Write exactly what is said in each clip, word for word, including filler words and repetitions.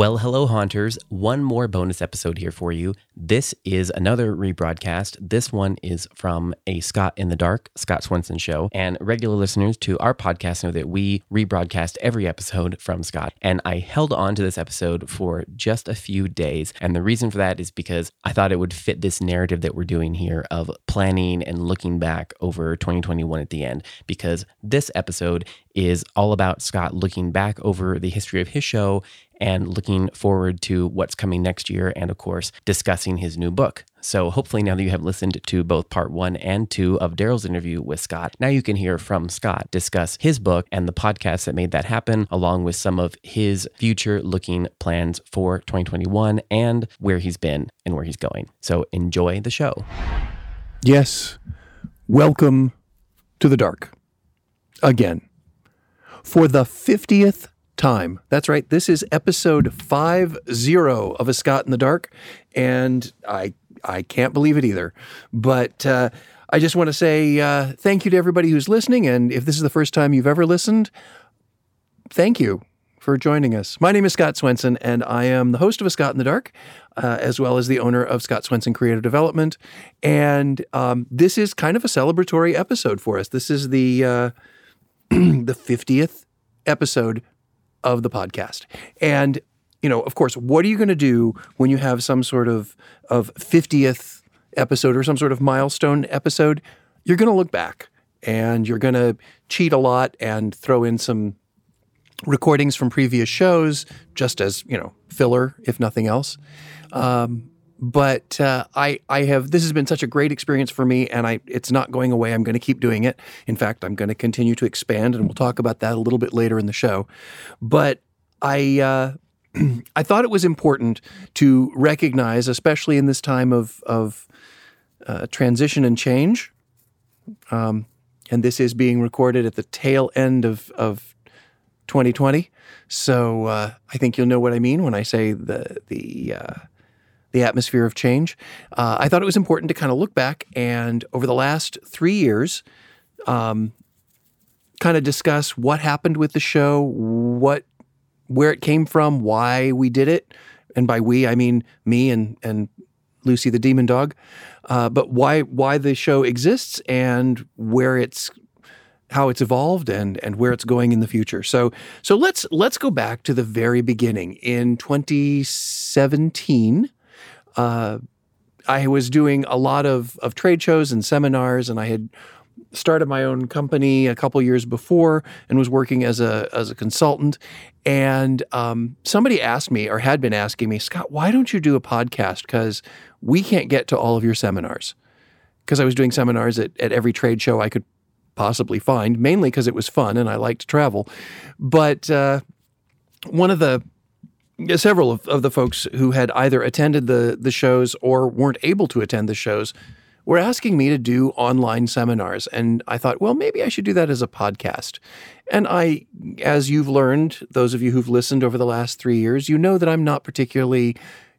Well, hello, Haunters. One more bonus episode here for you. This is another rebroadcast. This one is from a Scott in the Dark, Scott Swenson show. And regular listeners to our podcast know that we rebroadcast every episode from Scott. And I held on to this episode for just a few days. And the reason for that is because I thought it would fit this narrative that we're doing here of planning and looking back over twenty twenty-one at the end. Because this episode is all about Scott looking back over the history of his show and looking forward to what's coming next year and, of course, discussing his new book. So hopefully now that you have listened to both part one and two of Daryl's interview with Scott, now you can hear from Scott discuss his book and the podcast that made that happen, along with some of his future-looking plans for twenty twenty-one and where he's been and where he's going. So enjoy the show. Yes, welcome to the dark. Again. For the fiftieth time. That's right. This is episode five zero of A Scott in the Dark, and I I can't believe it either. But uh, I just want to say uh, thank you to everybody who's listening, and if this is the first time you've ever listened, thank you for joining us. My name is Scott Swenson, and I am the host of A Scott in the Dark, uh, as well as the owner of Scott Swenson Creative Development. And um, this is kind of a celebratory episode for us. This is the uh, the fiftieth episode of the podcast. And, you know, of course, what are you going to do when you have some sort of, of fiftieth episode or some sort of milestone episode? You're going to look back and you're going to cheat a lot and throw in some recordings from previous shows just as, you know, filler, if nothing else. Um, But uh, I, I have. This has been such a great experience for me, and I, it's not going away. I'm going to keep doing it. In fact, I'm going to continue to expand, and we'll talk about that a little bit later in the show. But I, uh, I thought it was important to recognize, especially in this time of of uh, transition and change. Um, and this is being recorded at the tail end of of twenty twenty. So uh, I think you'll know what I mean when I say the the. Uh, the atmosphere of change. Uh, I thought it was important to kind of look back and over the last three years, um, kind of discuss what happened with the show, what, where it came from, why we did it. And by we, I mean me and, and Lucy the Demon Dog. Uh, but why, why the show exists and where it's, how it's evolved and, and where it's going in the future. So, so let's, let's go back to the very beginning. In twenty seventeen, Uh, I was doing a lot of, of trade shows and seminars, and I had started my own company a couple years before and was working as a as a consultant. And um, somebody asked me, or had been asking me, Scott, why don't you do a podcast? Because we can't get to all of your seminars. Because I was doing seminars at, at every trade show I could possibly find, mainly because it was fun and I like to travel. But uh, one of the Several of, of the folks who had either attended the, the shows or weren't able to attend the shows were asking me to do online seminars. And I thought, well, maybe I should do that as a podcast. And I, as you've learned, those of you who've listened over the last three years, you know that I'm not particularly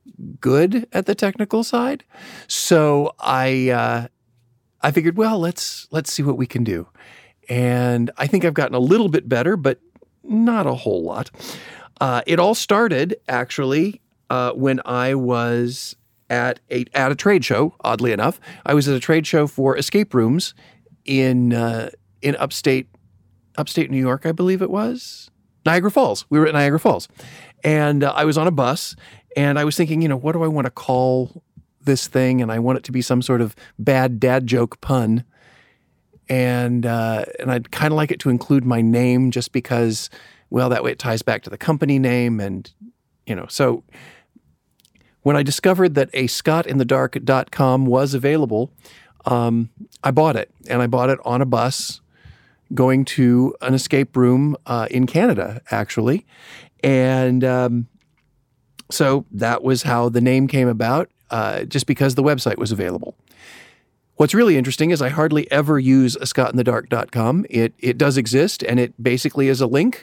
good at the technical side. So I uh, I figured, well, let's let's see what we can do. And I think I've gotten a little bit better, but not a whole lot. Uh, it all started, actually, uh, when I was at a, at a trade show, oddly enough. I was at a trade show for escape rooms in uh, in upstate upstate New York, I believe it was. Niagara Falls. We were at Niagara Falls. And uh, I was on a bus, and I was thinking, you know, what do I want to call this thing? And I want it to be some sort of bad dad joke pun. And, uh, and I'd kind of like it to include my name just because... well, that way it ties back to the company name. And, you know, so when I discovered that a scott in the dark dot com was available, um, I bought it. And I bought it on a bus going to an escape room uh, in Canada, actually. And um, so that was how the name came about, uh, just because the website was available. What's really interesting is I hardly ever use a scott in the dark dot com. It, it does exist, and it basically is a link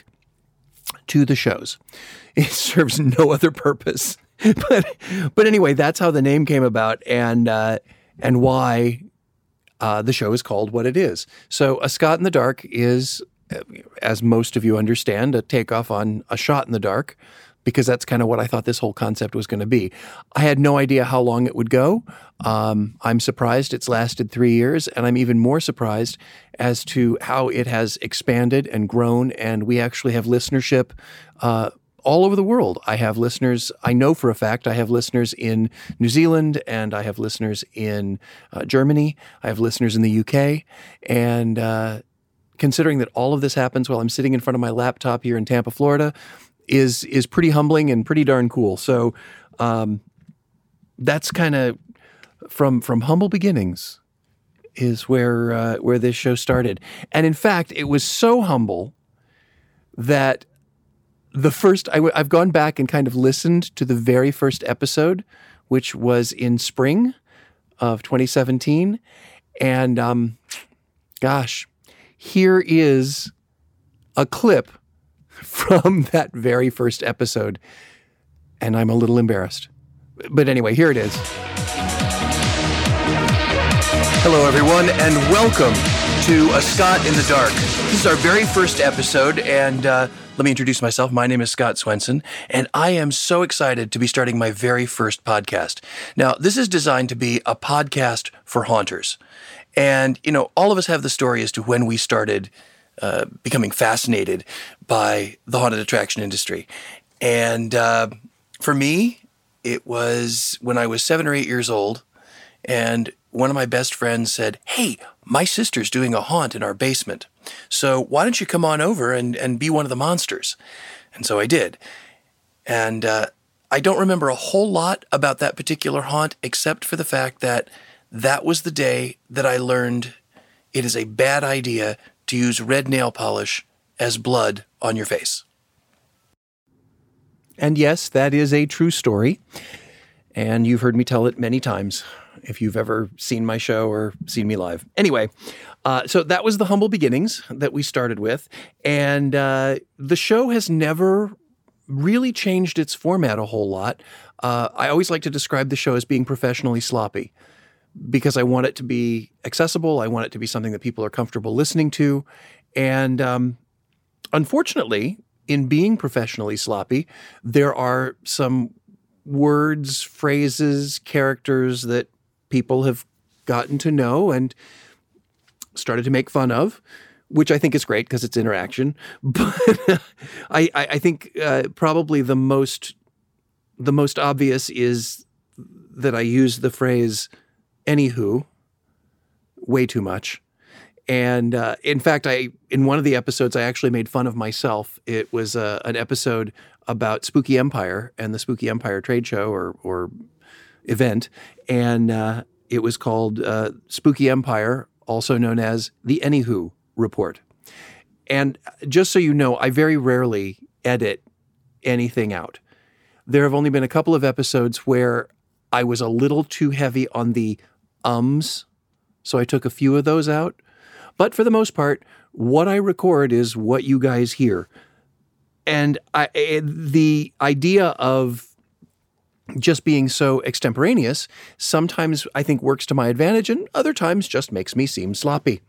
to the shows. It serves no other purpose. but but anyway, that's how the name came about and uh, and why uh, the show is called what it is. So A Scott in the Dark is, as most of you understand, a takeoff on A Shot in the Dark because that's kind of what I thought this whole concept was going to be. I had no idea how long it would go. Um, I'm surprised it's lasted three years, and I'm even more surprised as to how it has expanded and grown, and we actually have listenership uh, all over the world. I have listeners, I know for a fact, I have listeners in New Zealand, and I have listeners in uh, Germany. I have listeners in the U K, and uh, considering that all of this happens while I'm sitting in front of my laptop here in Tampa, Florida, is is pretty humbling and pretty darn cool. So um, that's kind of from from humble beginnings is where uh, where this show started. And in fact, it was so humble that the first, I w- I've gone back and kind of listened to the very first episode, which was in spring of twenty seventeen. And um, gosh, here is a clip from that very first episode, and I'm a little embarrassed. But anyway, here it is. Hello, everyone, and welcome to A Scott in the Dark. This is our very first episode, and uh, let me introduce myself. My name is Scott Swenson, and I am so excited to be starting my very first podcast. Now, this is designed to be a podcast for haunters. And, you know, all of us have the story as to when we started uh, becoming fascinated by the haunted attraction industry. And uh, for me, it was when I was seven or eight years old, and one of my best friends said, "Hey, my sister's doing a haunt in our basement. So why don't you come on over and, and be one of the monsters?" And so I did. And uh, I don't remember a whole lot about that particular haunt, except for the fact that that was the day that I learned it is a bad idea to use red nail polish as blood on your face. And yes, that is a true story. And you've heard me tell it many times if you've ever seen my show or seen me live. Anyway, uh, so that was the humble beginnings that we started with. And uh, the show has never really changed its format a whole lot. Uh, I always like to describe the show as being professionally sloppy, because I want it to be accessible. I want it to be something that people are comfortable listening to. And um, unfortunately, in being professionally sloppy, there are some words, phrases, characters that people have gotten to know and started to make fun of, which I think is great because it's interaction. But I, I think uh, probably the most the most obvious is that I use the phrase "anywho" way too much. And uh, in fact, I in one of the episodes, I actually made fun of myself. It was uh, an episode about Spooky Empire and the Spooky Empire trade show or or event, and uh, it was called uh, Spooky Empire, also known as the Anywho Report. And just so you know, I very rarely edit anything out. There have only been a couple of episodes where I was a little too heavy on the ums, so I took a few of those out. But for the most part, what I record is what you guys hear. And I, the idea of just being so extemporaneous sometimes I think works to my advantage, and other times just makes me seem sloppy.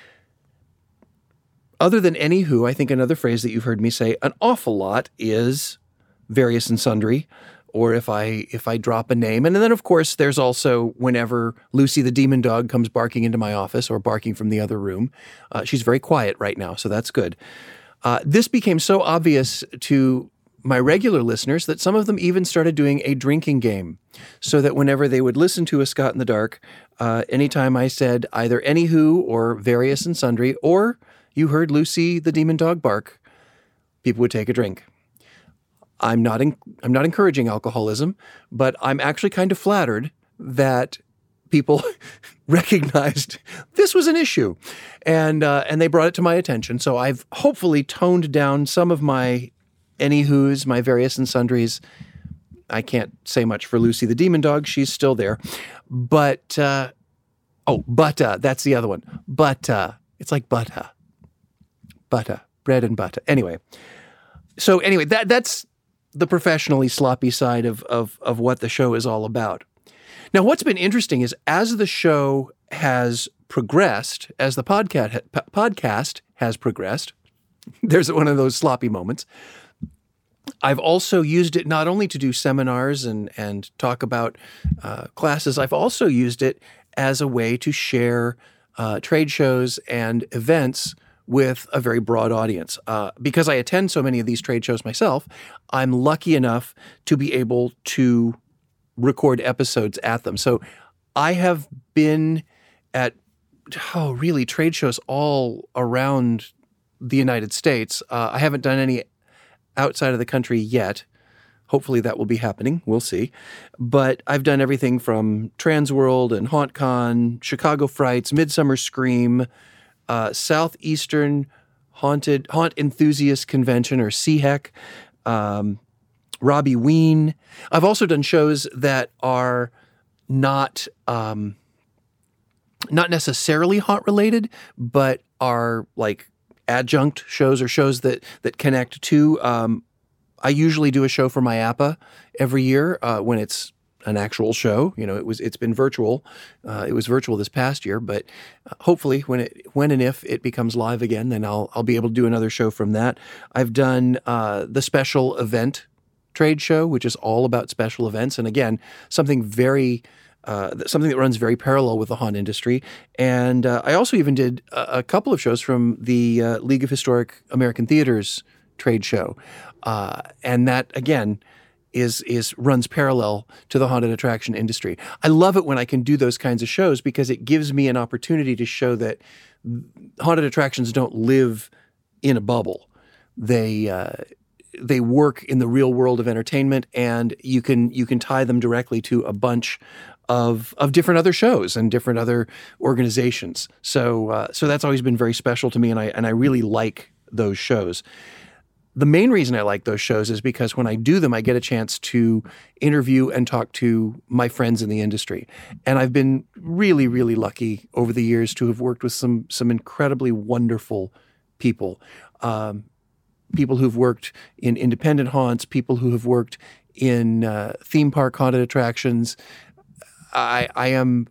Other than anywho, I think another phrase that you've heard me say an awful lot is various and sundry, or if I if I drop a name. And then, of course, there's also whenever Lucy the demon dog comes barking into my office or barking from the other room. Uh, she's very quiet right now, so that's good. Uh, this became so obvious to my regular listeners that some of them even started doing a drinking game, so that whenever they would listen to A Scott in the Dark, uh, anytime I said either anywho or various and sundry, or you heard Lucy the demon dog bark, people would take a drink. I'm not in, I'm not encouraging alcoholism, but I'm actually kind of flattered that people recognized this was an issue, and uh, and they brought it to my attention. So I've hopefully toned down some of my anywho's, my various and sundries. I can't say much for Lucy the demon dog; she's still there. But uh, oh, butter, that's the other one. Butter, it's like butter, butter, bread and butter. Anyway, so anyway, that that's the professionally sloppy side of, of, of what the show is all about. Now, what's been interesting is as the show has progressed, as the podcast, podcast has progressed, there's one of those sloppy moments, I've also used it not only to do seminars and, and talk about uh, classes, I've also used it as a way to share uh, trade shows and events with a very broad audience. Uh, because I attend so many of these trade shows myself, I'm lucky enough to be able to record episodes at them. So I have been at, oh, really, trade shows all around the United States. Uh, I haven't done any outside of the country yet. Hopefully that will be happening. We'll see. But I've done everything from Transworld and HauntCon, Chicago Frights, Midsummer Scream, uh, Southeastern Haunted Haunt Enthusiast Convention, or C H E C, um, Robbie Ween. I've also done shows that are not um, not necessarily haunt related, but are like adjunct shows or shows that that connect to. Um, I usually do a show for MyAPA every year uh, when it's an actual show. You know, it was it's been virtual. Uh, it was virtual this past year, but uh, hopefully when it when and if it becomes live again, then I'll I'll be able to do another show from that. I've done uh, the special event trade show, which is all about special events, and again, something very uh, something that runs very parallel with the haunt industry. And uh, I also even did a, a couple of shows from the uh, League of Historic American Theaters trade show, uh, and that again is is runs parallel to the haunted attraction industry. I love it when I can do those kinds of shows because it gives me an opportunity to show that haunted attractions don't live in a bubble. They uh, they work in the real world of entertainment, and you can you can tie them directly to a bunch of of different other shows and different other organizations. So uh, so that's always been very special to me, and I and I really like those shows. The main reason I like those shows is because when I do them, I get a chance to interview and talk to my friends in the industry. And I've been really, really lucky over the years to have worked with some some incredibly wonderful people. Um, people who've worked in independent haunts, people who have worked in uh, theme park haunted attractions. I, I am...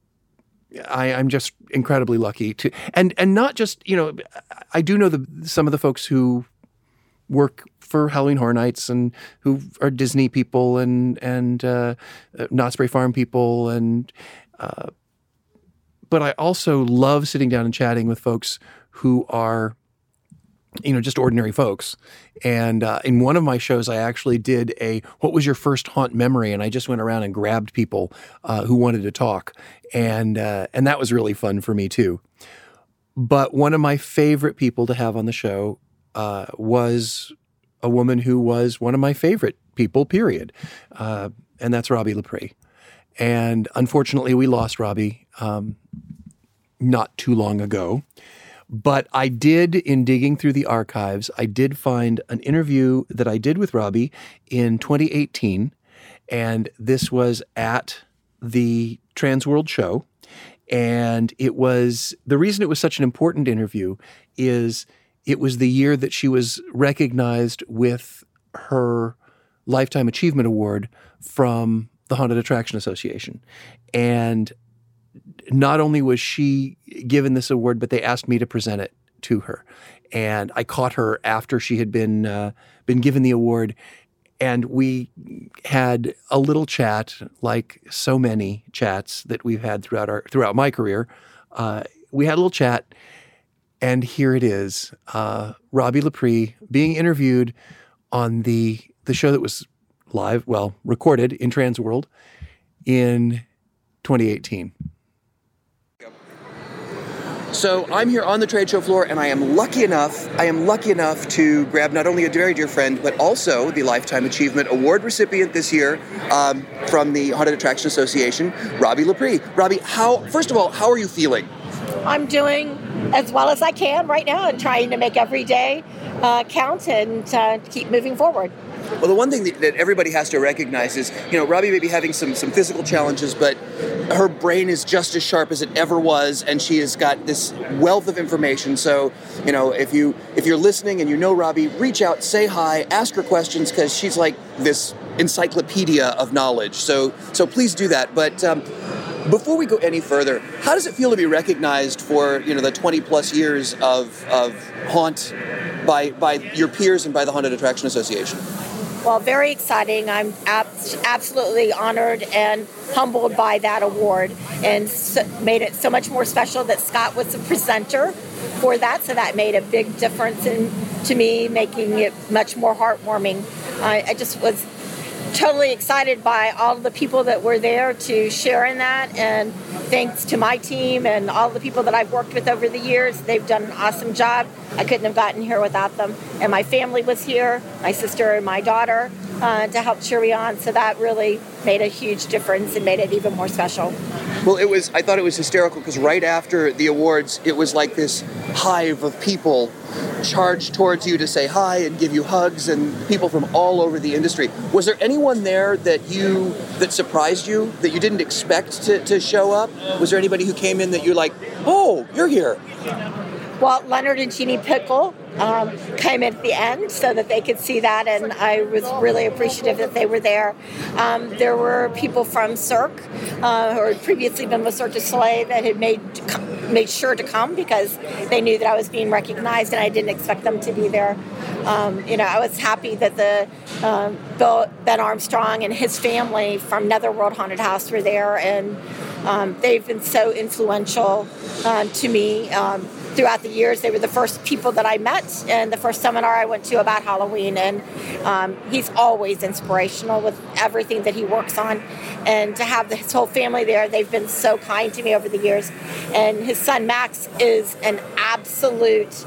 I, I'm just incredibly lucky to, and and not just, you know, I do know the some of the folks who work for Halloween Horror Nights and who are Disney people and and uh, Knott's Berry Farm people, and uh, but I also love sitting down and chatting with folks who are, you know, just ordinary folks. And uh, in one of my shows, I actually did a "What was your first haunt memory?" and I just went around and grabbed people uh, who wanted to talk, and uh, and that was really fun for me too. But one of my favorite people to have on the show Uh, was a woman who was one of my favorite people, period. Uh, and that's Robbie Lapre. And unfortunately, we lost Robbie um, not too long ago. But I did, in digging through the archives, I did find an interview that I did with Robbie in twenty eighteen. And this was at the Transworld show. And it was, the reason it was such an important interview is it was the year that she was recognized with her Lifetime Achievement Award from the Haunted Attraction Association. And not only was she given this award, but they asked me to present it to her. And I caught her after she had been uh, been given the award, and we had a little chat, like so many chats that we've had throughout our throughout my career. Uh, we had a little chat. And here it is, uh, Robbie Lapre being interviewed on the the show that was live, well, recorded in Transworld in twenty eighteen. So I'm here on the trade show floor, and I am lucky enough, I am lucky enough to grab not only a very dear friend, but also the Lifetime Achievement Award recipient this year um, from the Haunted Attraction Association, Robbie Lapre. Robbie, how, first of all, how are you feeling? I'm doing as well as I can right now and trying to make every day uh, count and uh, keep moving forward. Well, the one thing that, that everybody has to recognize is, you know, Robbie may be having some, some physical challenges, but her brain is just as sharp as it ever was, and she has got this wealth of information. So, you know, if, you, if you're listening and you know Robbie, reach out, say hi, ask her questions, because she's like this encyclopedia of knowledge. So, so please do that. But um, before we go any further, how does it feel to be recognized for, you know, the twenty plus years of, of haunt by by your peers and by the Haunted Attraction Association? Well, very exciting. I'm ab- absolutely honored and humbled by that award, and so made it so much more special that Scott was the presenter for that. So that made a big difference in to me, making it much more heartwarming. I, I just was totally excited by all of the people that were there to share in that, and thanks to my team and all the people that I've worked with over the years. They've done an awesome job. I couldn't have gotten here without them. And my family was here, my sister and my daughter, uh, to help cheer me on. So that really made a huge difference and made it even more special. Well, it was, I thought it was hysterical because right after the awards, it was like this hive of people charged towards you to say hi and give you hugs, and people from all over the industry. Was there anyone there that you, that surprised you, that you didn't expect to, to show up? Was there anybody who came in that you're like, oh, you're here? Well, Leonard and Jeannie Pickle um, came in at the end so that they could see that, and I was really appreciative that they were there. Um, there were people from Cirque uh, who had previously been with Cirque du Soleil that had made made sure to come because they knew that I was being recognized, and I didn't expect them to be there. Um, you know, I was happy that the um, Bill, Ben Armstrong and his family from Netherworld Haunted House were there, and um, they've been so influential uh, to me. Um, Throughout the years, they were the first people that I met and the first seminar I went to about Halloween. And um, he's always inspirational with everything that he works on. And to have his whole family there, they've been so kind to me over the years. And his son, Max, is an absolute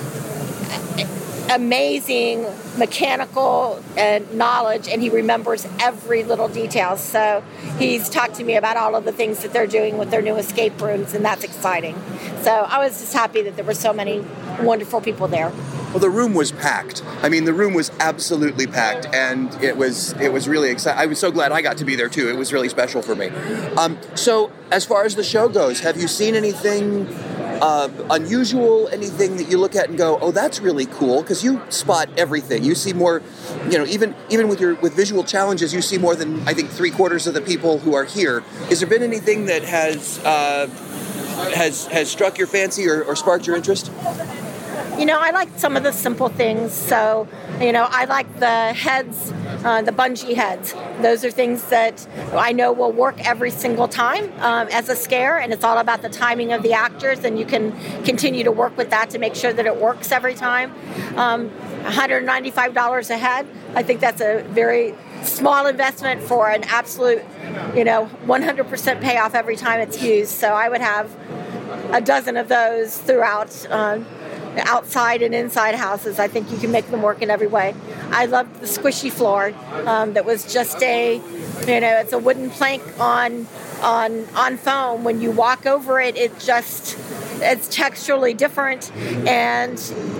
amazing mechanical and knowledge, and he remembers every little detail. So he's talked to me about all of the things that they're doing with their new escape rooms, and that's exciting. So I was just happy that there were so many wonderful people there. Well, the room was packed. I mean, the room was absolutely packed, and it was it was really exciting. I was so glad I got to be there too. It was really special for me. Um, so, as far as the show goes, have you seen anything uh, unusual? Anything that you look at and go, "Oh, that's really cool"? Because you spot everything. You see more. You know, even even with your with visual challenges, you see more than I think three quarters of the people who are here. Has there been anything that has uh, has has struck your fancy or, or sparked your interest? You know, I like some of the simple things. So, you know, I like the heads, uh, the bungee heads. Those are things that I know will work every single time um, as a scare, and it's all about the timing of the actors, and you can continue to work with that to make sure that it works every time. Um, one hundred ninety-five dollars a head, I think that's a very small investment for an absolute, you know, one hundred percent payoff every time it's used. So I would have a dozen of those throughout uh, outside and inside houses. I think you can make them work in every way. I loved the squishy floor um, that was just a, you know, it's a wooden plank on on on foam. When you walk over it, it just, it's texturally different, and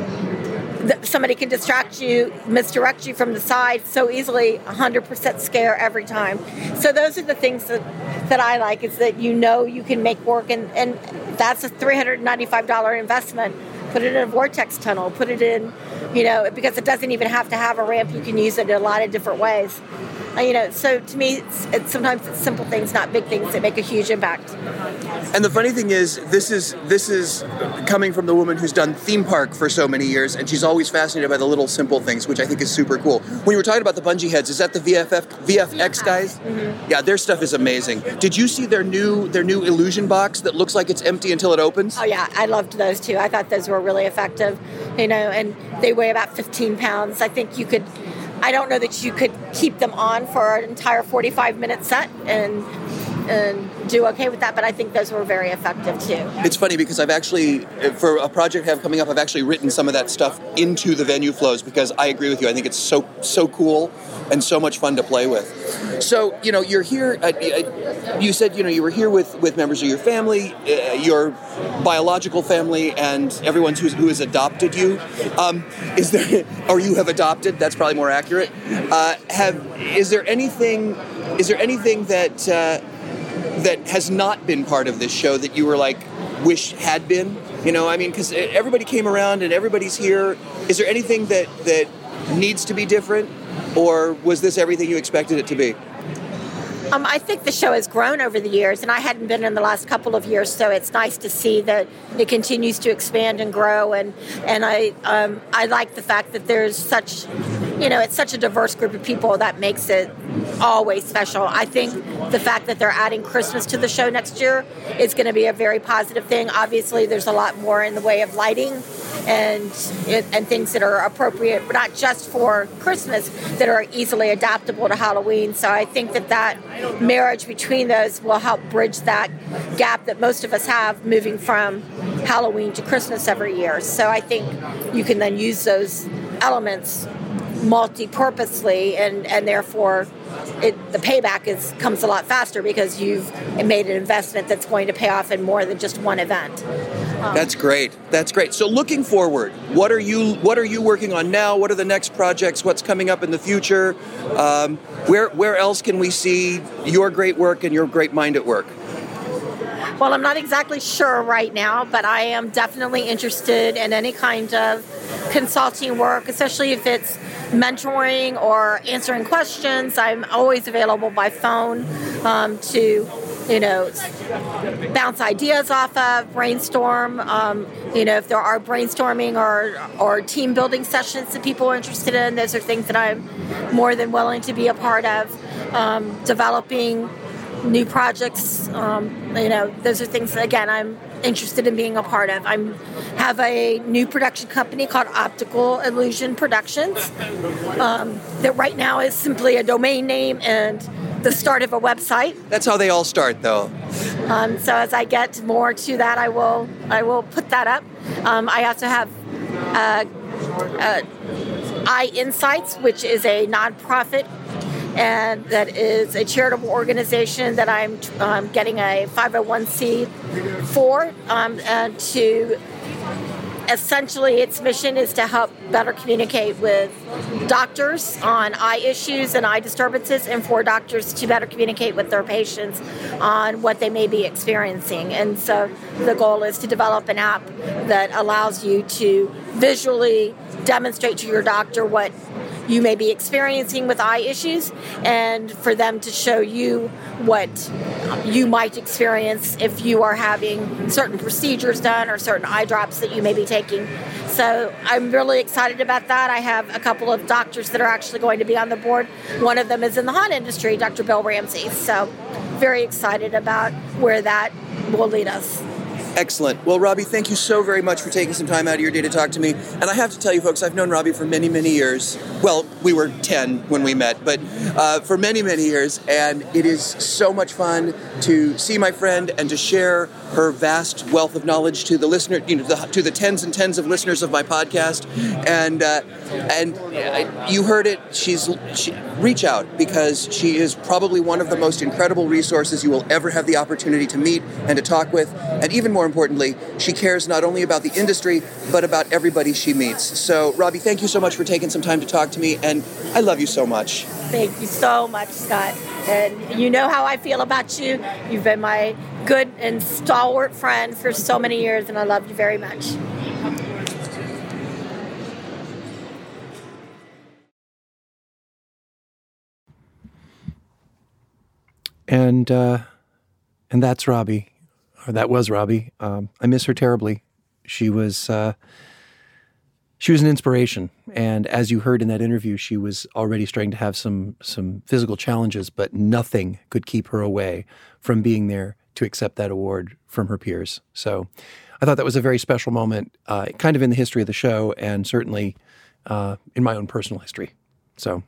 th- somebody can distract you, misdirect you from the side so easily. one hundred percent scare every time. So those are the things that, that I like, is that you know you can make work, and, and that's a three hundred ninety-five dollars investment. Put it in a vortex tunnel, put it in, you know, because it doesn't even have to have a ramp. You can use it in a lot of different ways. Uh, you know, so to me, it's, it's sometimes it's simple things, not big things, that make a huge impact. And the funny thing is, this is this is coming from the woman who's done theme park for so many years, and she's always fascinated by the little simple things, which I think is super cool. When you were talking about the bungee heads, is that the V F F, V F X guys? Mm-hmm. Yeah, their stuff is amazing. Did you see their new their new illusion box that looks like it's empty until it opens? Oh yeah, I loved those too. I thought those were really effective, you know, and they weigh about fifteen pounds. I think you could, I don't know that you could keep them on for an entire forty-five minute set and and do okay with that, but I think those were very effective too. It's funny because I've actually, for a project I have coming up, I've actually written some of that stuff into the venue flows, because I agree with you. I think it's so so cool and so much fun to play with. So, you know, you're here, uh, you said, you know, you were here with, with members of your family, uh, your biological family, and everyone who's, who has adopted you. Um, is there, or you have adopted, that's probably more accurate. Uh, have, is there anything, is there anything that, uh, that has not been part of this show that you were like, wish had been? You know, I mean, because everybody came around and everybody's here. Is there anything that, that needs to be different, or was this everything you expected it to be? Um, I think the show has grown over the years, and I hadn't been in the last couple of years, so it's nice to see that it continues to expand and grow. And and I um, I like the fact that there's such, you know, it's such a diverse group of people that makes it always special. I think the fact that they're adding Christmas to the show next year is going to be a very positive thing. Obviously, there's a lot more in the way of lighting and and things that are appropriate, not just for Christmas, that are easily adaptable to Halloween. So I think that that marriage between those will help bridge that gap that most of us have moving from Halloween to Christmas every year. So I think you can then use those elements multi-purposely, and, and therefore it, the payback is comes a lot faster because you've made an investment that's going to pay off in more than just one event. Um, That's great. That's great. So looking forward, what are you what are you working on now? What are the next projects? What's coming up in the future? Um, where where else can we see your great work and your great mind at work? Well, I'm not exactly sure right now, but I am definitely interested in any kind of consulting work, especially if it's mentoring or answering questions. I'm always available by phone um, to, you know, bounce ideas off of, brainstorm. Um, you know, if there are brainstorming or, or team building sessions that people are interested in, those are things that I'm more than willing to be a part of. Um, developing new projects, um, you know, those are things, again, I'm interested in being a part of. I have a new production company called Optical Illusion Productions um, that right now is simply a domain name and the start of a website. That's how they all start, though. Um, so as I get more to that, I will I will put that up. Um, I also have uh, uh, Eye Insights, which is a nonprofit, and that is a charitable organization that I'm um, getting a five oh one c for, um, and to essentially its mission is to help better communicate with doctors on eye issues and eye disturbances, and for doctors to better communicate with their patients on what they may be experiencing. And so the goal is to develop an app that allows you to visually demonstrate to your doctor what you may be experiencing with eye issues, and for them to show you what you might experience if you are having certain procedures done or certain eye drops that you may be taking. So I'm really excited about that. I have a couple of doctors that are actually going to be on the board. One of them is in the haunt industry, Doctor Bill Ramsey. So very excited about where that will lead us. Excellent. Well, Robbie, thank you so very much for taking some time out of your day to talk to me. And I have to tell you, folks, I've known Robbie for many, many years. Well, we were ten when we met, but uh, for many, many years. And it is so much fun to see my friend and to share her vast wealth of knowledge to the listener, you know, the, to the tens and tens of listeners of my podcast. And uh, and uh, you heard it. She's she, reach out, because she is probably one of the most incredible resources you will ever have the opportunity to meet and to talk with. And even more importantly, she cares not only about the industry, but about everybody she meets. So, Robbie, thank you so much for taking some time to talk to me, and I love you so much. Thank you so much, Scott. And you know how I feel about you. You've been my good and stalwart friend for so many years, and I love you very much. And uh, and that's Robbie. Or that was Robbie. Um, I miss her terribly. She was uh, she was an inspiration, and as you heard in that interview, she was already starting to have some some physical challenges, but nothing could keep her away from being there to accept that award from her peers. So, I thought that was a very special moment, uh, kind of in the history of the show, and certainly uh, in my own personal history. So,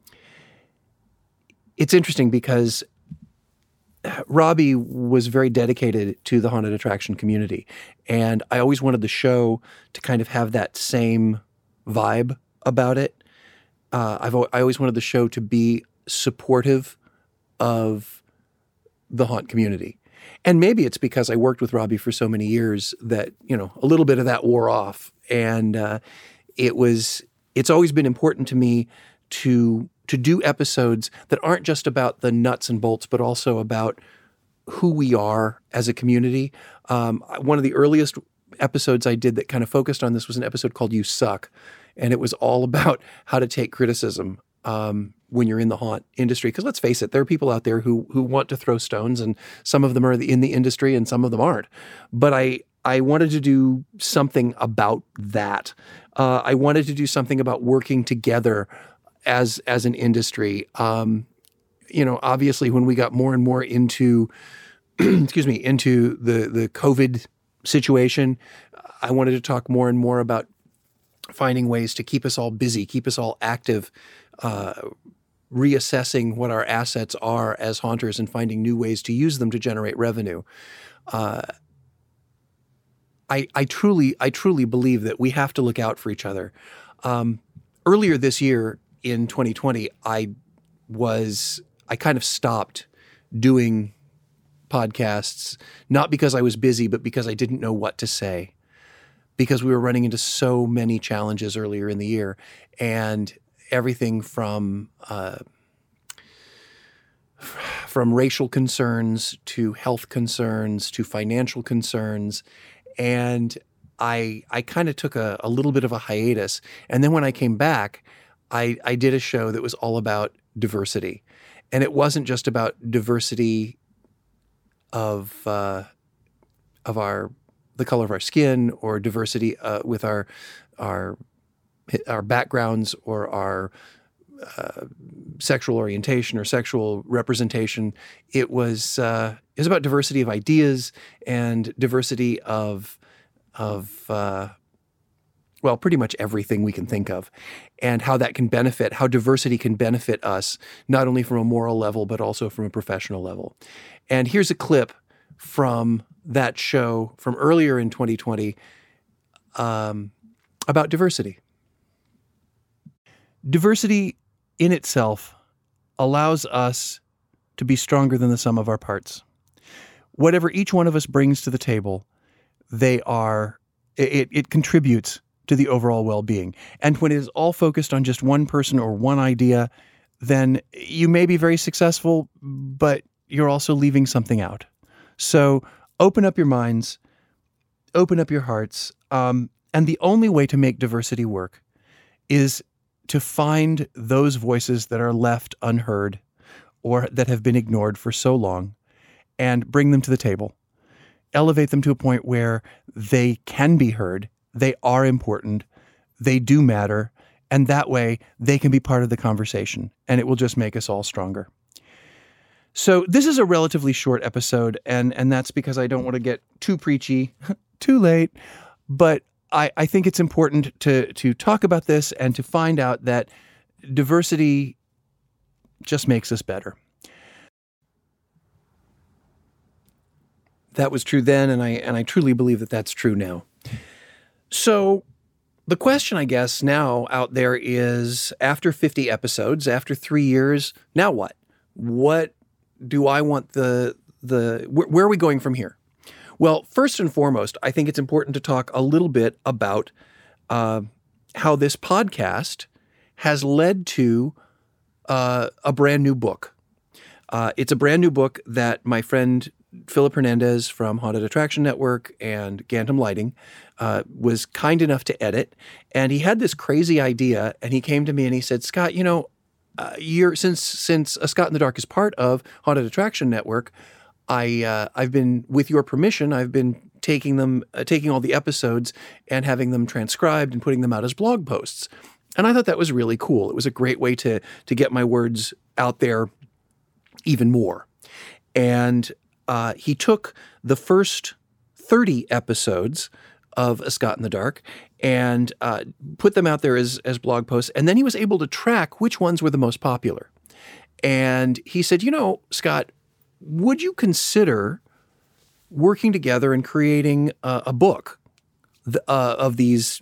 it's interesting because Robbie was very dedicated to the haunted attraction community, and I always wanted the show to kind of have that same vibe about it. Uh, I've I always wanted the show to be supportive of the haunt community, and maybe it's because I worked with Robbie for so many years that, you know, a little bit of that wore off, and uh, it was. It's always been important to me to. to do episodes that aren't just about the nuts and bolts, but also about who we are as a community. Um, one of the earliest episodes I did that kind of focused on this was an episode called You Suck. And it was all about how to take criticism um, when you're in the haunt industry. Because let's face it, there are people out there who who want to throw stones, and some of them are in the industry and some of them aren't. But I, I wanted to do something about that. Uh, I wanted to do something about working together as as an industry. Um, you know, obviously, when we got more and more into, excuse me, into the the COVID situation, I wanted to talk more and more about finding ways to keep us all busy, keep us all active, uh, reassessing what our assets are as haunters and finding new ways to use them to generate revenue. Uh, I, I truly, I truly believe that we have to look out for each other. Um, earlier this year in twenty twenty, I was, I kind of stopped doing podcasts, not because I was busy, but because I didn't know what to say, because we were running into so many challenges earlier in the year, and everything from uh, from racial concerns to health concerns to financial concerns. And I I kind of took a, a little bit of a hiatus. And then when I came back, I, I did a show that was all about diversity. And it wasn't just about diversity of uh, of our the color of our skin, or diversity uh, with our our our backgrounds, or our uh, sexual orientation or sexual representation. It was uh, it was about diversity of ideas and diversity of of uh, well, pretty much everything we can think of, and how that can benefit, how diversity can benefit us, not only from a moral level but also from a professional level. And here's a clip from that show from earlier in twenty twenty um, about diversity. Diversity in itself allows us to be stronger than the sum of our parts. Whatever each one of us brings to the table, they are, it, it contributes to the overall well-being. And when it is all focused on just one person or one idea, then you may be very successful, but you're also leaving something out. So open up your minds, open up your hearts, um, and the only way to make diversity work is to find those voices that are left unheard or that have been ignored for so long and bring them to the table. Elevate them to a point where they can be heard, they are important, they do matter, and that way they can be part of the conversation, and it will just make us all stronger. So this is a relatively short episode, and, and that's because I don't want to get too preachy, too late, but I, I think it's important to, to talk about this and to find out that diversity just makes us better. That was true then, and I and I truly believe that that's true now. So the question, I guess, now out there is, after fifty episodes, after three years, now what? What do I want the, the wh- where are we going from here? Well, first and foremost, I think it's important to talk a little bit about uh, how this podcast has led to uh, a brand new book. Uh, it's a brand new book that my friend Philip Hernandez from Haunted Attraction Network and Gantom Lighting uh, was kind enough to edit. And he had this crazy idea, and he came to me and he said, Scott, you know, uh, you're since since A Scott in the Dark is part of Haunted Attraction Network, I uh, I've been, with your permission, I've been taking them, uh, taking all the episodes and having them transcribed and putting them out as blog posts. And I thought that was really cool. It was a great way to to get my words out there even more. And uh, he took the first thirty episodes of A Scott in the Dark and uh, put them out there as as blog posts. And then he was able to track which ones were the most popular. And he said, you know, Scott, would you consider working together and creating a, a book the, uh, of these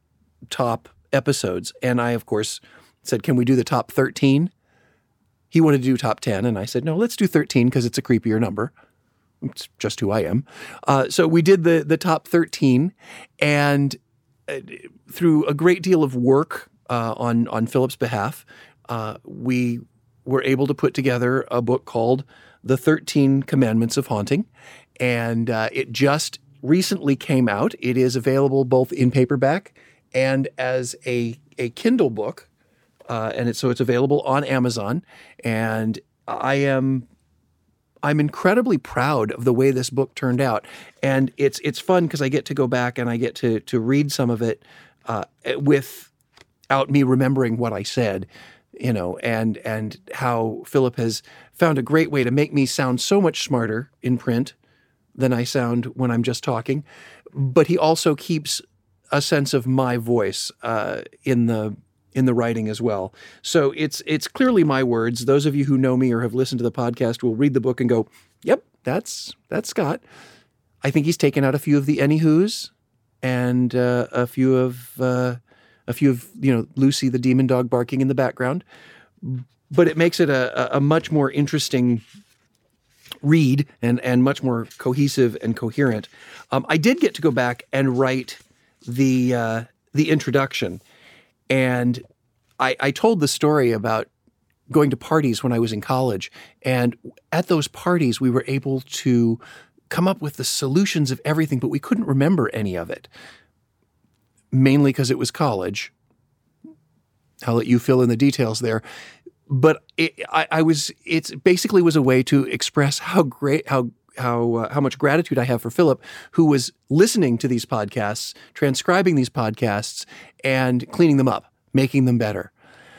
top episodes? And I, of course, said, can we do the top thirteen? He wanted to do top ten. And I said, no, let's do thirteen because it's a creepier number. It's just who I am. Uh, so we did the, the top thirteen. And uh, through a great deal of work uh, on, on Philip's behalf, uh, we were able to put together a book called The thirteen Commandments of Haunting. And uh, it just recently came out. It is available both in paperback and as a, a Kindle book. Uh, and it's, so it's available on Amazon. And I am I'm incredibly proud of the way this book turned out. And it's it's fun because I get to go back and I get to to read some of it uh, without me remembering what I said. you know, and and how Philip has found a great way to make me sound so much smarter in print than I sound when I'm just talking. But he also keeps a sense of my voice uh, in the in the writing as well. So it's it's clearly my words. Those of you who know me or have listened to the podcast will read the book and go, "Yep, that's that's Scott." I think he's taken out a few of the anywho's and uh, a few of uh, a few of you know Lucy the demon dog barking in the background, but it makes it a, a much more interesting read and and much more cohesive and coherent. Um, I did get to go back and write the uh, the introduction, and I, I told the story about going to parties when I was in college, and at those parties we were able to come up with the solutions of everything, but we couldn't remember any of it, mainly because it was college. I'll let you fill in the details there. But it, I, I was, it basically was a way to express how great, how how uh, how much gratitude I have for Philip, who was listening to these podcasts, transcribing these podcasts, and cleaning them up, making them better.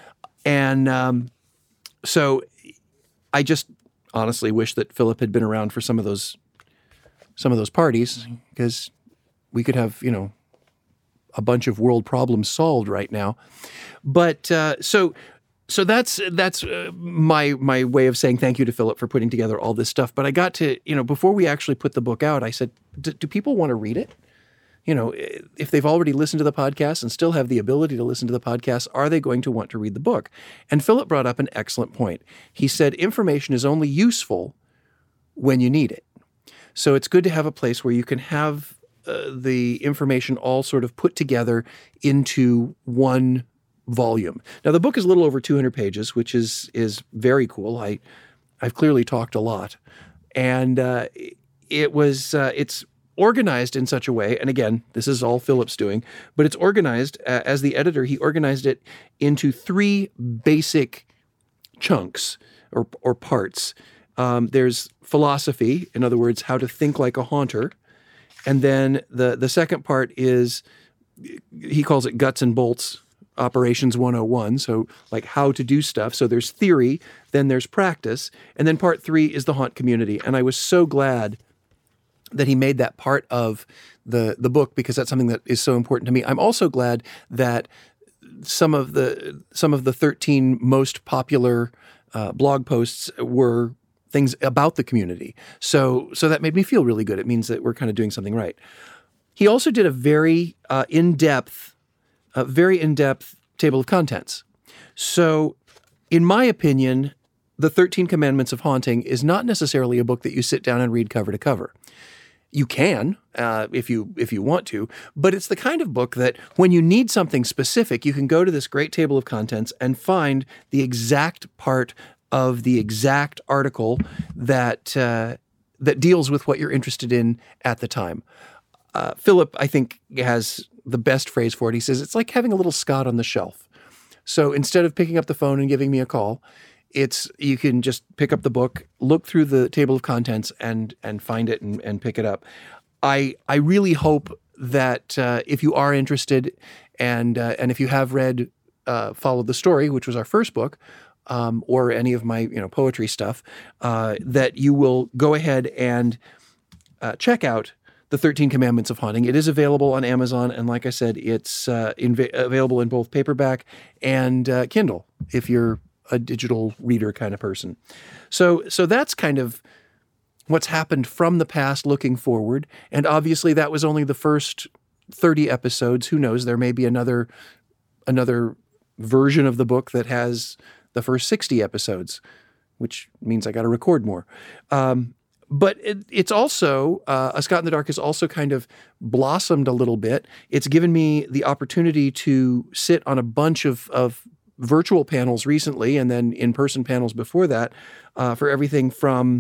And um, so I just honestly wish that Philip had been around for some of those some of those parties, because we could have, you know, a bunch of world problems solved right now. But uh, so so that's that's uh, my my way of saying thank you to Philip for putting together all this stuff. But I got to, you know, before we actually put the book out, I said, do people want to read it? You know, if they've already listened to the podcast and still have the ability to listen to the podcast, are they going to want to read the book? And Philip brought up an excellent point. He said information is only useful when you need it. So it's good to have a place where you can have uh, the information all sort of put together into one volume. Now, the book is a little over two hundred pages, which is is very cool. I, I've clearly talked a lot. And uh, it was uh, it's organized in such a way, and again, this is all Philip's doing, but it's organized, uh, as the editor, he organized it into three basic chunks or, or parts. Um, there's philosophy, in other words, how to think like a haunter. And then the, the second part is, he calls it guts and bolts, operations one oh one, so like how to do stuff. So there's theory, then there's practice, and then part three is the haunt community. And I was so glad that he made that part of the, the book, because that's something that is so important to me. I'm also glad that some of the some of the thirteen most popular uh, blog posts were things about the community. So so that made me feel really good. It means that we're kind of doing something right. He also did a very uh, in-depth, a very in-depth table of contents. So in my opinion, The thirteen Commandments of Haunting is not necessarily a book that you sit down and read cover to cover. You can, uh, if you if you want to, but it's the kind of book that when you need something specific, you can go to this great table of contents and find the exact part of the exact article that uh, that deals with what you're interested in at the time. Uh, Philip, I think, has the best phrase for it. He says, it's like having a little Scott on the shelf. So instead of picking up the phone and giving me a call, it's you can just pick up the book, look through the table of contents, and and find it and, and pick it up. I I really hope that uh, if you are interested, and uh, and if you have read uh, Follow the Story, which was our first book, um, or any of my you know poetry stuff, uh, that you will go ahead and uh, check out The thirteen Commandments of Haunting. It is available on Amazon, and like I said, it's uh, inv- available in both paperback and uh, Kindle if you're a digital reader kind of person. So so that's kind of what's happened from the past looking forward. And obviously that was only the first thirty episodes. Who knows? There may be another another version of the book that has the first sixty episodes, which means I got to record more. Um, but it, it's also, uh, A Scott in the Dark has also kind of blossomed a little bit. It's given me the opportunity to sit on a bunch of, of virtual panels recently, and then in-person panels before that, uh, for everything from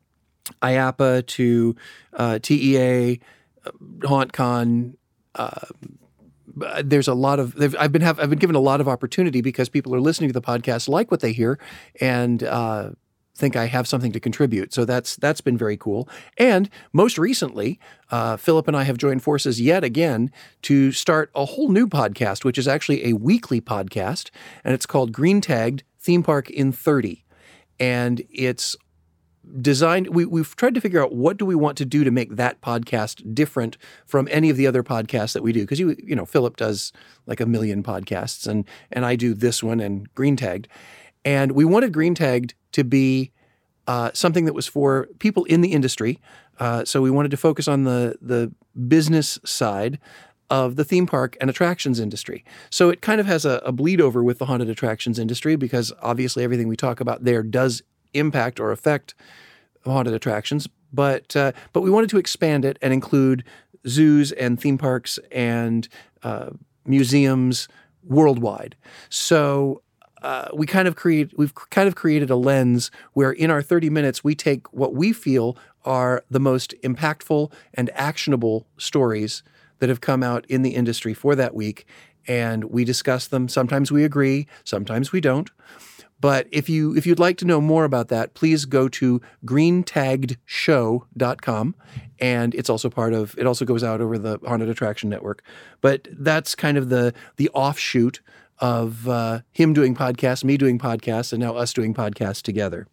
I A P A to uh, T E A, uh, HauntCon. Uh, there's a lot of I've been have I've been given a lot of opportunity because people are listening to the podcast, like what they hear, and uh, think I have something to contribute. So that's that's been very cool. And most recently, uh, Philip and I have joined forces yet again to start a whole new podcast, which is actually a weekly podcast, and it's called Green Tagged theme park in thirty. And it's designed, we, we've tried to figure out what do we want to do to make that podcast different from any of the other podcasts that we do. Because, you you know, Philip does like a million podcasts, and, and I do this one and Green Tagged. And we wanted Green Tagged to be uh, something that was for people in the industry. Uh, so we wanted to focus on the the business side of the theme park and attractions industry. So it kind of has a, a bleed over with the haunted attractions industry, because obviously everything we talk about there does impact or affect haunted attractions. But uh, but we wanted to expand it and include zoos and theme parks and uh, museums worldwide. So uh, we kind of create we've kind of created a lens where in our thirty minutes we take what we feel are the most impactful and actionable stories that have come out in the industry for that week, and we discuss them. Sometimes we agree, sometimes we don't. But if you if you'd like to know more about that, please go to green tagged show dot com, and it's also part of it also goes out over the Haunted Attraction Network. But that's kind of the the offshoot of uh, him doing podcasts, me doing podcasts, and now us doing podcasts together.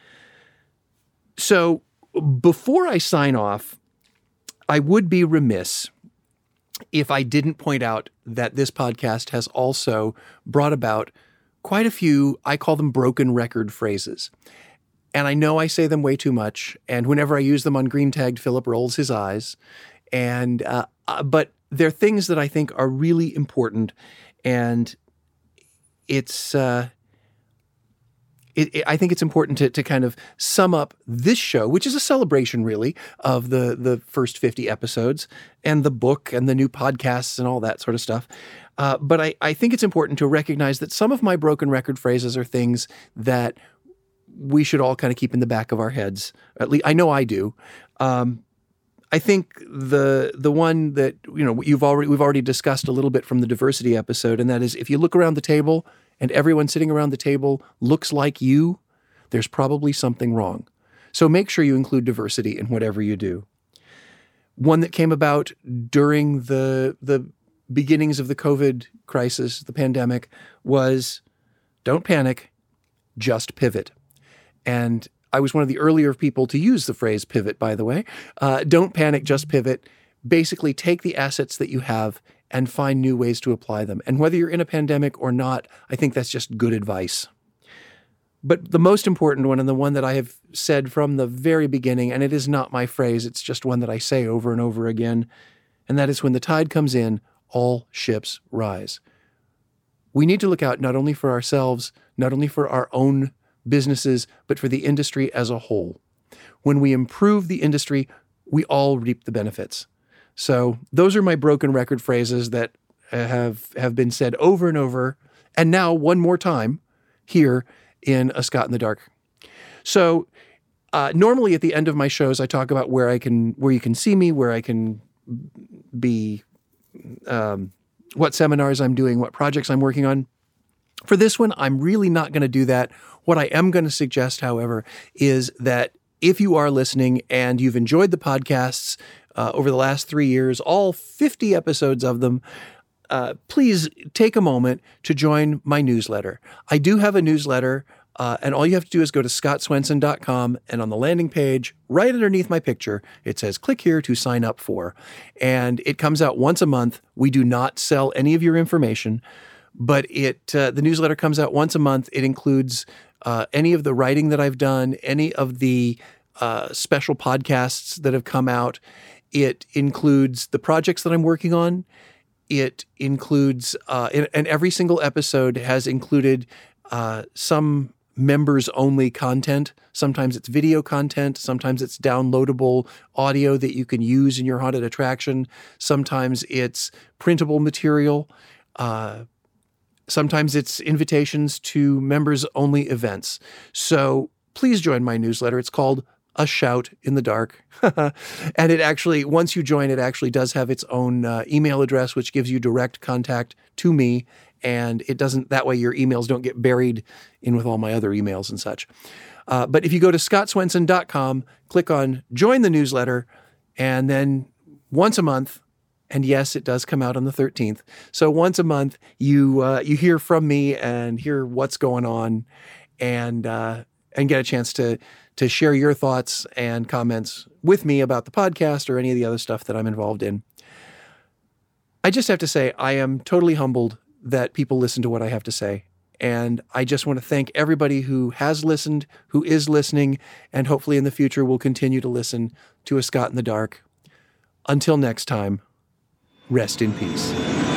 So before I sign off, I would be remiss if I didn't point out that this podcast has also brought about quite a few, I call them broken record phrases. And I know I say them way too much. And whenever I use them on Green Tagged, Philip rolls his eyes. And uh, uh, but they're things that I think are really important. And it's, uh, it, it, I think it's important to, to kind of sum up this show, which is a celebration really of the, the first fifty episodes and the book and the new podcasts and all that sort of stuff. Uh, but I, I think it's important to recognize that some of my broken record phrases are things that we should all kind of keep in the back of our heads. At least I know I do. Um, I think the the one that you know you've already we've already discussed a little bit from the diversity episode, and that is if you look around the table and everyone sitting around the table looks like you, there's probably something wrong. So make sure you include diversity in whatever you do. One that came about during the the beginnings of the COVID crisis, the pandemic, was don't panic, just pivot. And I was one of the earlier people to use the phrase pivot, by the way. Uh, don't panic, just pivot. Basically, take the assets that you have and find new ways to apply them. And whether you're in a pandemic or not, I think that's just good advice. But the most important one, and the one that I have said from the very beginning, and it is not my phrase, it's just one that I say over and over again, and that is when the tide comes in, all ships rise. We need to look out not only for ourselves, not only for our own businesses, but for the industry as a whole. When we improve the industry, we all reap the benefits. So those are my broken record phrases that have, have been said over and over, and now one more time here in A Scott in the Dark. So uh, normally at the end of my shows, I talk about where I can, where you can see me, where I can be, um, what seminars I'm doing, what projects I'm working on. For this one, I'm really not going to do that. What I am going to suggest, however, is that if you are listening and you've enjoyed the podcasts uh, over the last three years, all fifty episodes of them, uh, please take a moment to join my newsletter. I do have a newsletter, uh, and all you have to do is go to scott swenson dot com, and on the landing page, right underneath my picture, it says, click here to sign up for. And it comes out once a month. We do not sell any of your information, but it uh, the newsletter comes out once a month. It includes uh, any of the writing that I've done, any of the uh, special podcasts that have come out. It includes the projects that I'm working on. It includes, uh, and, and every single episode has included uh, some members-only content. Sometimes it's video content. Sometimes it's downloadable audio that you can use in your haunted attraction. Sometimes it's printable material. Uh, sometimes it's invitations to members-only events. So please join my newsletter. It's called A Shout in the Dark. And it actually, once you join, it actually does have its own uh, email address, which gives you direct contact to me. And it doesn't, that way your emails don't get buried in with all my other emails and such. Uh, but if you go to scott swenson dot com, click on join the newsletter, and then once a month, And yes, it does come out on the thirteenth. So once a month, you uh, you hear from me and hear what's going on, and uh, and get a chance to to share your thoughts and comments with me about the podcast or any of the other stuff that I'm involved in. I just have to say, I am totally humbled that people listen to what I have to say. And I just want to thank everybody who has listened, who is listening, and hopefully in the future will continue to listen to A Scott in the Dark. Until next time, rest in peace.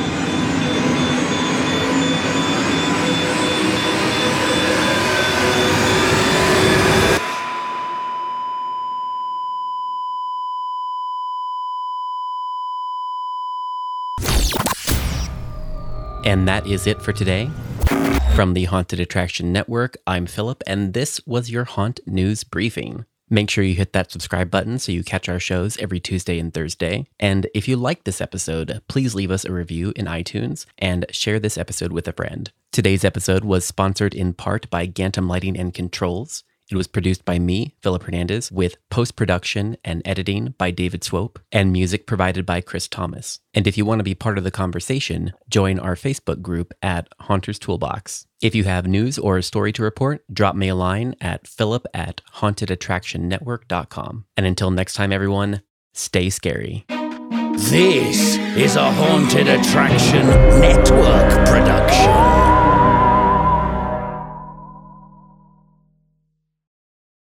And that is it for today. From the Haunted Attraction Network, I'm Philip, and this was your Haunt News Briefing. Make sure you hit that subscribe button so you catch our shows every Tuesday and Thursday. And if you liked this episode, please leave us a review in iTunes and share this episode with a friend. Today's episode was sponsored in part by Gantom Lighting and Controls. It was produced by me, Philip Hernandez, with post-production and editing by David Swope, and music provided by Chris Thomas. And if you want to be part of the conversation, join our Facebook group at Haunters Toolbox. If you have news or a story to report, drop me a line at philip at haunted attraction network dot com. And until next time, everyone, stay scary. This is a Haunted Attraction Network production.